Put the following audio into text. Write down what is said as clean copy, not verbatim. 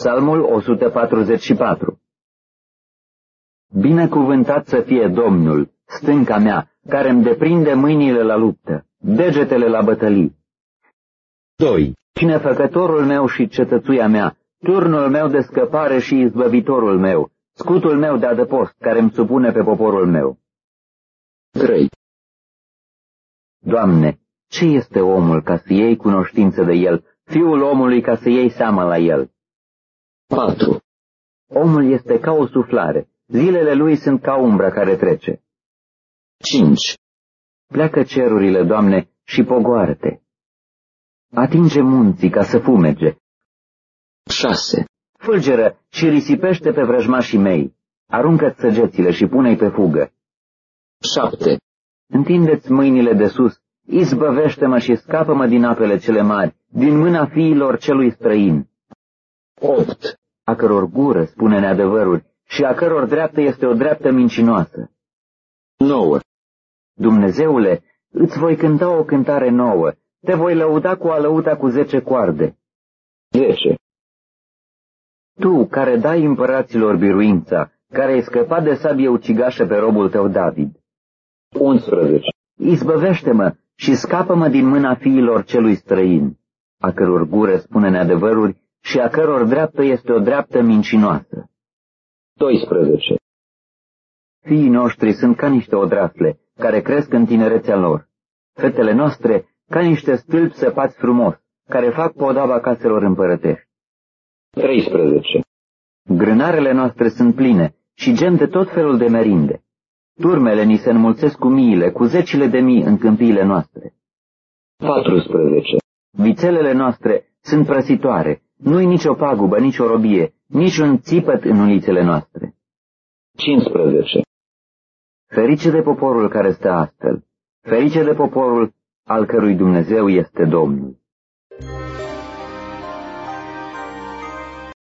Psalmul 144. Binecuvântat să fie Domnul, stânca mea, care îmi deprinde mâinile la luptă, degetele la bătălii. 2. Cinefăcătorul meu și cetățuia mea, turnul meu de scăpare și izbăvitorul meu, scutul meu de adăpost, care îmi supune pe poporul meu. 3. Doamne, ce este omul ca să iei cunoștință de el, fiul omului ca să iei seama la el? 4. Omul este ca o suflare, zilele lui sunt ca umbra care trece. 5. Pleacă cerurile, Doamne, și pogoară-te. Atinge munții ca să fumege. 6. Fulgeră și risipește pe vrăjmașii mei. Aruncă-ți săgețile și pune-i pe fugă. 7. Întindeți mâinile de sus, izbăvește-mă și scapă-mă din apele cele mari, din mâna fiilor celui străin. 8. A căror gură spune neadevăruri și a căror dreaptă este o dreaptă mincinoasă. 9. Dumnezeule, îți voi cânta o cântare nouă, te voi lăuda cu alăuta cu 10 coarde. 10. Tu, care dai împăraților biruința, care ai scăpat de sabie ucigașă pe robul tău David. 11. Izbăvește-mă și scapă-mă din mâna fiilor celui străin, a căror gură spune neadevăruri și a căror dreaptă este o dreaptă mincinoasă. 12. Fiii noștri sunt ca niște odrasle, care cresc în tinerețea lor. Fetele noastre ca niște stâlpi săpați frumos, care fac podaba caselor împărătești. 13. Grânarele noastre sunt pline și gem de tot felul de merinde. Turmele ni se înmulțesc cu miile, cu zecile de mii în câmpiile noastre. 14. Vițelele noastre sunt prăsitoare, nu-i nicio pagubă, nicio robie, niciun țipăt în ulițele noastre. 15. Ferice de poporul care stă astfel, ferice de poporul al cărui Dumnezeu este Domnul.